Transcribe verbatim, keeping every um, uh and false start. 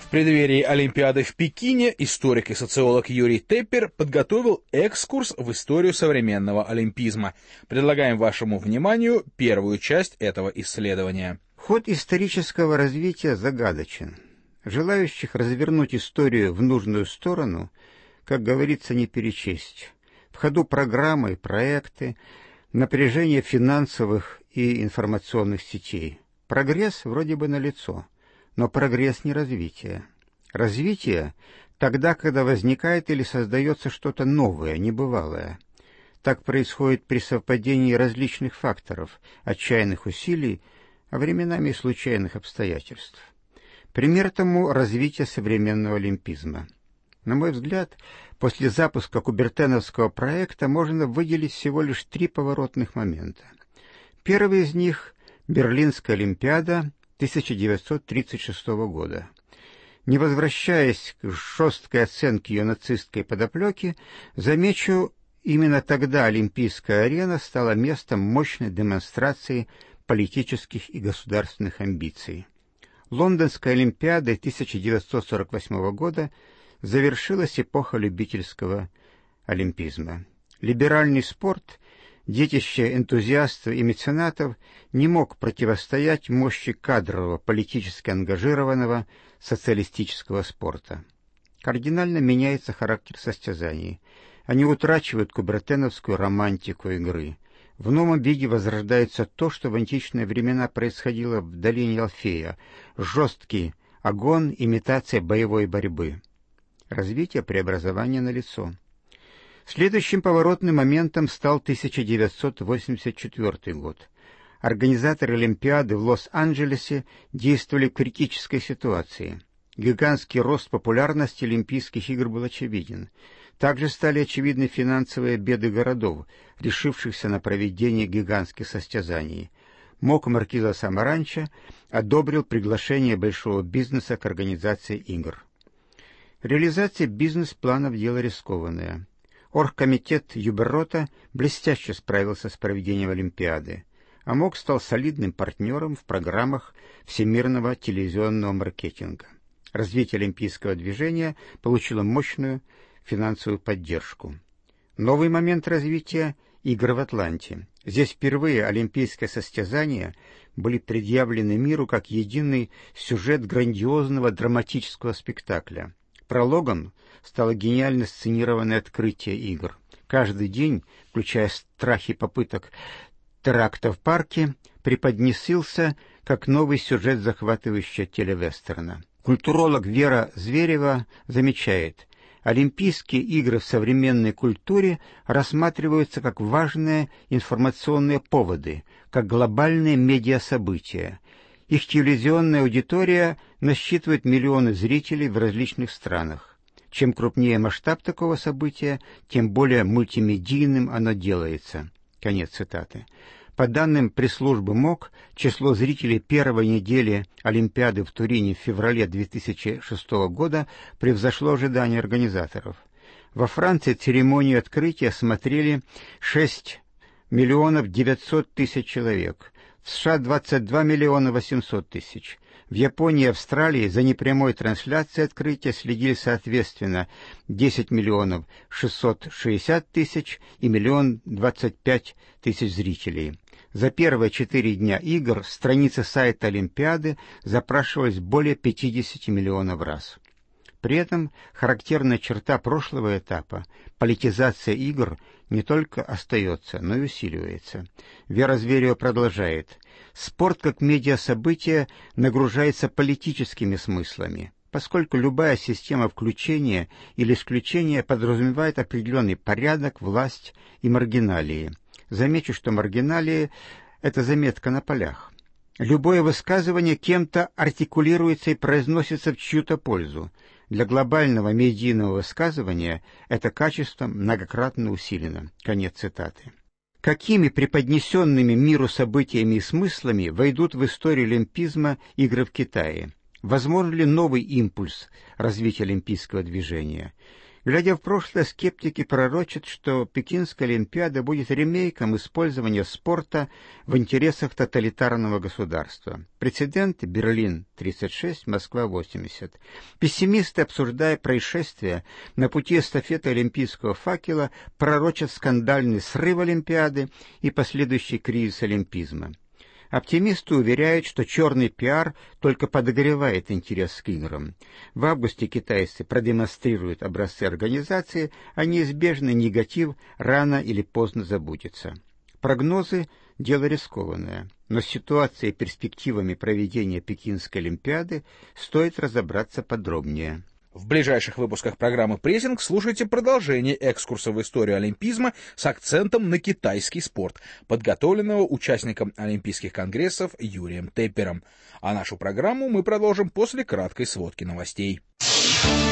В преддверии Олимпиады в Пекине историк и социолог Юрий Теппер подготовил экскурс в историю современного олимпизма. Предлагаем вашему вниманию первую часть этого исследования. Ход исторического развития загадочен. Желающих развернуть историю в нужную сторону, как говорится, не перечесть. В ходу программы, проекты, напряжение финансовых и информационных сетей. Прогресс вроде бы налицо. Но прогресс не развитие. Развитие тогда, когда возникает или создается что-то новое, небывалое. Так происходит при совпадении различных факторов, отчаянных усилий, а временами и случайных обстоятельств. Пример тому — развитие современного олимпизма. На мой взгляд, после запуска Кубертеновского проекта можно выделить всего лишь три поворотных момента. Первый из них — Берлинская олимпиада тысяча девятьсот тридцать шестого года. Не возвращаясь к жесткой оценке ее нацистской подоплеки, замечу, именно тогда Олимпийская арена стала местом мощной демонстрации политических и государственных амбиций. Лондонской олимпиадой тысяча девятьсот сорок восьмого года завершилась эпоха любительского олимпизма. Либеральный спорт, детище энтузиастов и меценатов, не мог противостоять мощи кадрового, политически ангажированного социалистического спорта. Кардинально меняется характер состязаний. Они утрачивают кубертеновскую романтику игры. В новом виде возрождается то, что в античные времена происходило в долине Алфея — жесткий огонь, имитация боевой борьбы. Развитие преобразования налицо. Следующим поворотным моментом стал тысяча девятьсот восемьдесят четвёртый год. Организаторы Олимпиады в Лос-Анджелесе действовали в критической ситуации. Гигантский рост популярности Олимпийских игр был очевиден. Также стали очевидны финансовые беды городов, решившихся на проведение гигантских состязаний. МОК маркиза Самаранча одобрил приглашение большого бизнеса к организации игр. Реализация бизнес-планов — дело рискованное. Оргкомитет Юберрота блестяще справился с проведением Олимпиады, а МОК стал солидным партнером в программах всемирного телевизионного маркетинга. Развитие олимпийского движения получило мощную финансовую поддержку. Новый момент развития — игры в Атланте. Здесь впервые олимпийские состязания были предъявлены миру как единый сюжет грандиозного драматического спектакля. Прологом стало гениально сценированное открытие игр. Каждый день, включая страхи попыток теракта в парке, преподносился как новый сюжет захватывающего телевестерна. Культуролог Вера Зверева замечает: Олимпийские игры в современной культуре рассматриваются как важные информационные поводы, как глобальные медиасобытия. Их телевизионная аудитория насчитывает миллионы зрителей в различных странах. Чем крупнее масштаб такого события, тем более мультимедийным оно делается. Конец цитаты. По данным пресс-службы МОК, число зрителей первой недели Олимпиады в Турине в феврале две тысячи шестого года превзошло ожидания организаторов. Во Франции церемонию открытия смотрели шесть миллионов девятьсот тысяч человек, в США двадцать два миллиона восемьсот тысяч. В Японии и Австралии за непрямой трансляцией открытия следили соответственно десять миллионов шестьсот шестьдесят тысяч и миллион двадцать пять тысяч зрителей. За первые четыре дня игр страницы сайта Олимпиады запрашивались более пятьдесят миллионов раз. При этом характерная черта прошлого этапа — политизация игр не только остается, но и усиливается. Вера Зверева продолжает: спорт как медиасобытие нагружается политическими смыслами, поскольку любая система включения или исключения подразумевает определенный порядок, власть и маргиналии. Замечу, что маргиналии — это заметка на полях. Любое высказывание кем-то артикулируется и произносится в чью-то пользу. Для глобального медийного высказывания это качество многократно усилено. Конец цитаты. Какими преподнесенными миру событиями и смыслами войдут в историю олимпизма игры в Китае? Возможен ли новый импульс развития олимпийского движения? Глядя в прошлое, скептики пророчат, что Пекинская Олимпиада будет ремейком использования спорта в интересах тоталитарного государства. Прецеденты: Берлин тридцать шесть, Москва восемьдесят. Пессимисты, обсуждая происшествия на пути эстафеты олимпийского факела, пророчат скандальный срыв Олимпиады и последующий кризис олимпизма. Оптимисты уверяют, что черный пиар только подогревает интерес к играм. В августе китайцы продемонстрируют образцы организации, а неизбежный негатив рано или поздно забудется. Прогнозы – дело рискованное, но с ситуацией и перспективами проведения Пекинской Олимпиады стоит разобраться подробнее. В ближайших выпусках программы «Прессинг» слушайте продолжение экскурса в историю олимпизма с акцентом на китайский спорт, подготовленного участником Олимпийских конгрессов Юрием Теппером. А нашу программу мы продолжим после краткой сводки новостей.